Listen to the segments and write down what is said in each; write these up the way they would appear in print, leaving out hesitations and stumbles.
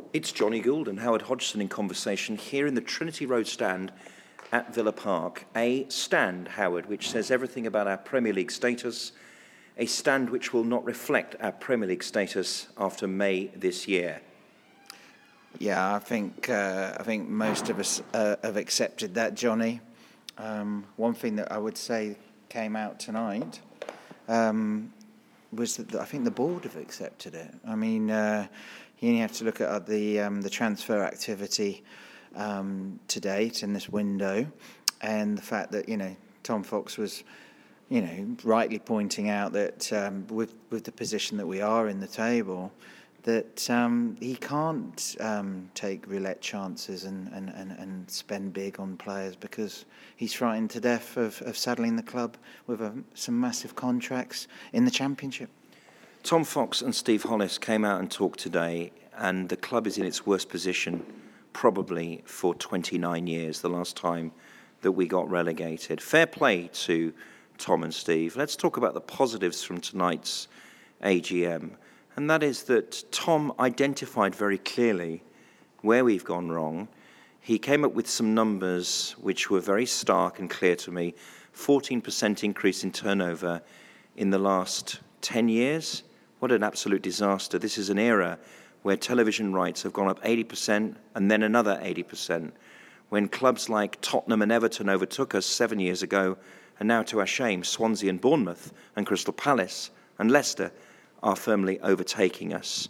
It's Johnny Gould and Howard Hodgson in conversation here in the Trinity Road stand at Villa Park. A stand, Howard, which says everything about our Premier League status. A stand which will not reflect our Premier League status after May this year. Yeah, I think most of us have accepted that, Johnny. One thing that I would say came out tonight was that I think the board have accepted it. I mean, you only have to look at the transfer activity to date in this window, and the fact that Tom Fox was rightly pointing out that with the position that we are in the table, that he can't take roulette chances and spend big on players, because he's frightened to death of saddling the club with some massive contracts in the Championship. Tom Fox and Steve Hollis came out and talked today, and the club is in its worst position probably for 29 years, the last time that we got relegated. Fair play to Tom and Steve. Let's talk about the positives from tonight's AGM. And that is that Tom identified very clearly where we've gone wrong. He came up with some numbers which were very stark and clear to me. 14% increase in turnover in the last 10 years. What an absolute disaster. This is an era where television rights have gone up 80% and then another 80%. When clubs like Tottenham and Everton overtook us 7 years ago, and now to our shame, Swansea and Bournemouth and Crystal Palace and Leicester are firmly overtaking us.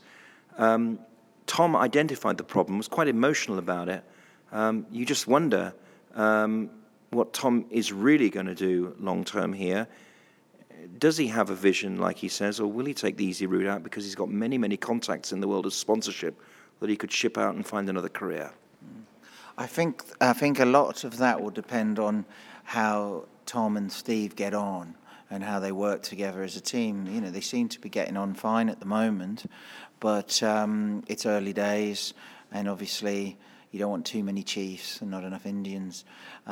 Tom identified the problem, was quite emotional about it. You just wonder what Tom is really going to do long term here. Does he have a vision, like he says, or will he take the easy route out because he's got many, many contacts in the world of sponsorship that he could ship out and find another career? I think a lot of that will depend on how Tom and Steve get on and how they work together as a team. They seem to be getting on fine at the moment, but it's early days, and obviously you don't want too many Chiefs and not enough Indians.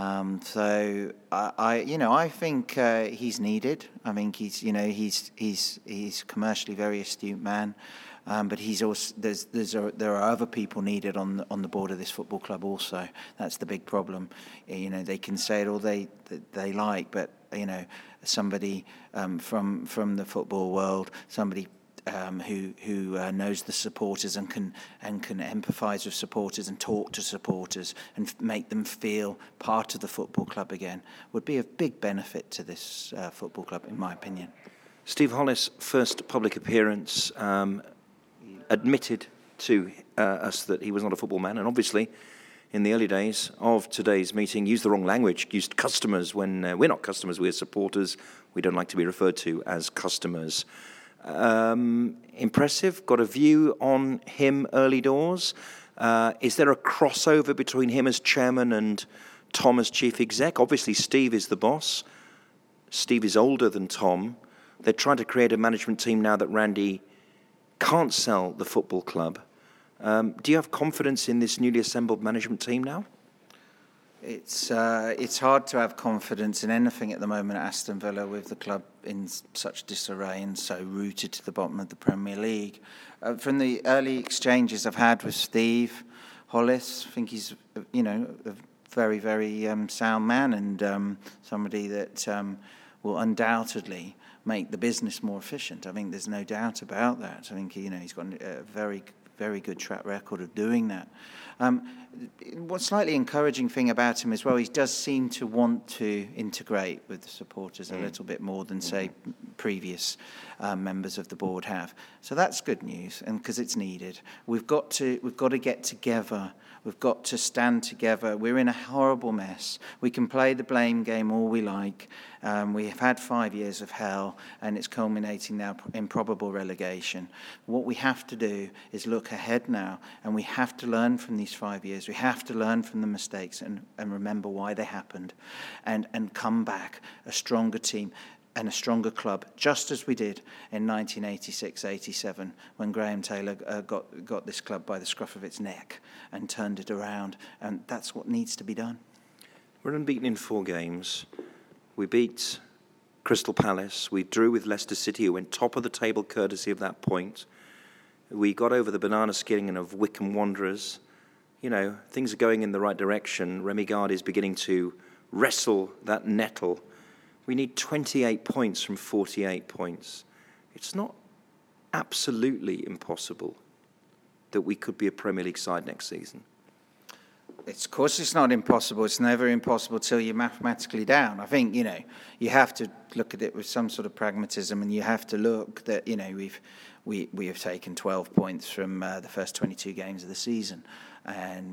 So I think he's needed. I think he's commercially very astute man. But he's also there are other people needed on the board of this football club also. That's the big problem. They can say it all they like, but somebody from the football world, somebody who knows the supporters and can empathise with supporters and talk to supporters and make them feel part of the football club again would be a big benefit to this football club, in my opinion. Steve Hollis, first public appearance. Admitted to us that he was not a football man, and obviously in the early days of today's meeting used the wrong language, used customers when we're not customers, we're supporters. We don't like to be referred to as customers. Impressive. Got a view on him early doors. Is there a crossover between him as chairman and Tom as chief exec? Obviously Steve is the boss. Steve is older than Tom. They're trying to create a management team now that Randy can't sell the football club. Do you have confidence in this newly assembled management team now? It's hard to have confidence in anything at the moment at Aston Villa, with the club in such disarray and so rooted to the bottom of the Premier League. From the early exchanges I've had with Steve Hollis, I think he's a very, very sound man, and somebody that will undoubtedly make the business more efficient. I think there's no doubt about that. I think he's got a very, very good track record of doing that. One slightly encouraging thing about him as well, he does seem to want to integrate with the supporters a little bit more than, say, previous members of the board have. So that's good news, and because it's needed. We've got to get together. We've got to stand together. We're in a horrible mess. We can play the blame game all we like. We have had 5 years of hell, and it's culminating now in probable relegation. What we have to do is look ahead now, and we have to learn from these 5 years. We have to learn from the mistakes and remember why they happened, and come back a stronger team and a stronger club, just as we did in 1986-87 when Graham Taylor got this club by the scruff of its neck and turned it around. And that's what needs to be done. We're unbeaten in 4 games. We beat Crystal Palace. We drew with Leicester City, who went top of the table courtesy of that point. We got over the banana skinning of Wycombe Wanderers. You know, things are going in the right direction. Remy Gard is beginning to wrestle that nettle. We need 28 points from 48 points. It's not absolutely impossible that we could be a Premier League side next season. Of course, it's not impossible. It's never impossible till you're mathematically down. I think, you know, you have to look at it with some sort of pragmatism, and you have to look that, you know, we have taken 12 points from the first 22 games of the season, and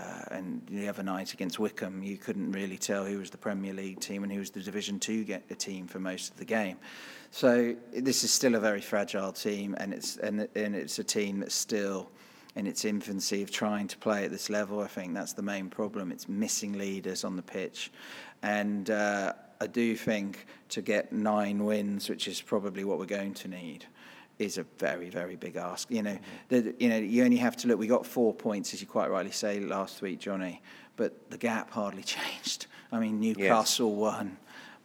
the other night against Wycombe, you couldn't really tell who was the Premier League team and who was the Division 2 team for most of the game. So this is still a very fragile team, and it's a team that's still in its infancy of trying to play at this level. I think that's the main problem. It's missing leaders on the pitch. And I do think to get 9 wins, which is probably what we're going to need, is a very, very big ask. You know, you only have to look. We got 4 points, as you quite rightly say, last week, Johnny, but the gap hardly changed. I mean, Newcastle won.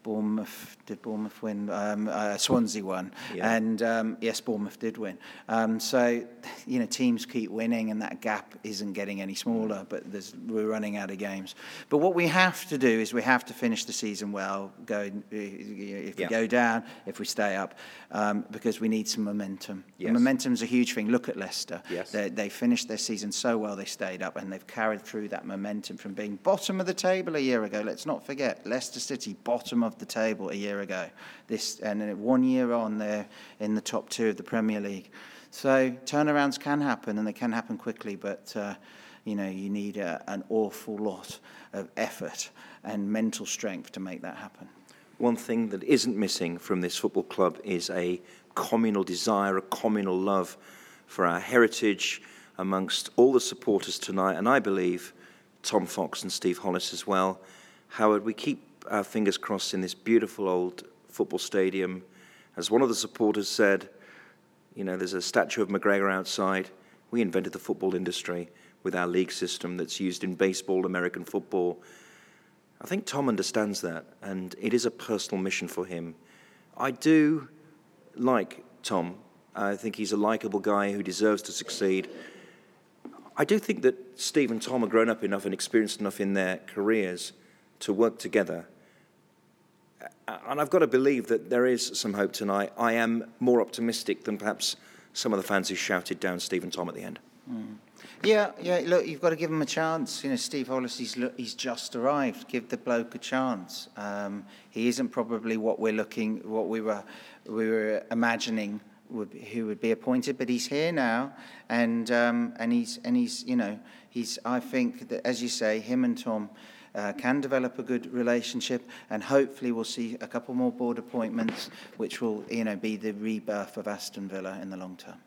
Did Bournemouth win? Swansea won. Yeah. And yes, Bournemouth did win. So, you know, teams keep winning and that gap isn't getting any smaller, but we're running out of games. But what we have to do is we have to finish the season well, if we go down, if we stay up, because we need some momentum. Yes. Momentum's a huge thing. Look at Leicester. Yes. They finished their season so well, they stayed up, and they've carried through that momentum from being bottom of the table a year ago. Let's not forget, Leicester City, bottom of the table a year ago. And then 1 year on, they're in the top 2 of the Premier League. So turnarounds can happen, and they can happen quickly, but you know, you need an awful lot of effort and mental strength to make that happen. One thing that isn't missing from this football club is a communal desire, a communal love for our heritage amongst all the supporters tonight, and I believe Tom Fox and Steve Hollis as well. Howard, we keep our fingers crossed in this beautiful old football stadium. As one of the supporters said, you know, there's a statue of McGregor outside. We invented the football industry with our league system that's used in baseball, American football. I think Tom understands that, and it is a personal mission for him. I do like Tom. I think he's a likable guy who deserves to succeed. I do think that Steve and Tom are grown up enough and experienced enough in their careers to work together. And I've got to believe that there is some hope tonight. I am more optimistic than perhaps some of the fans who shouted down Steve and Tom at the end. Yeah. Look, you've got to give him a chance. You know, Steve Hollis, he's just arrived. Give the bloke a chance. He isn't probably what we were imagining who would be appointed, but he's here now, and he's you know, I think that, as you say, him and Tom can develop a good relationship, and hopefully we'll see a couple more board appointments, which will, you know, be the rebirth of Aston Villa in the long term.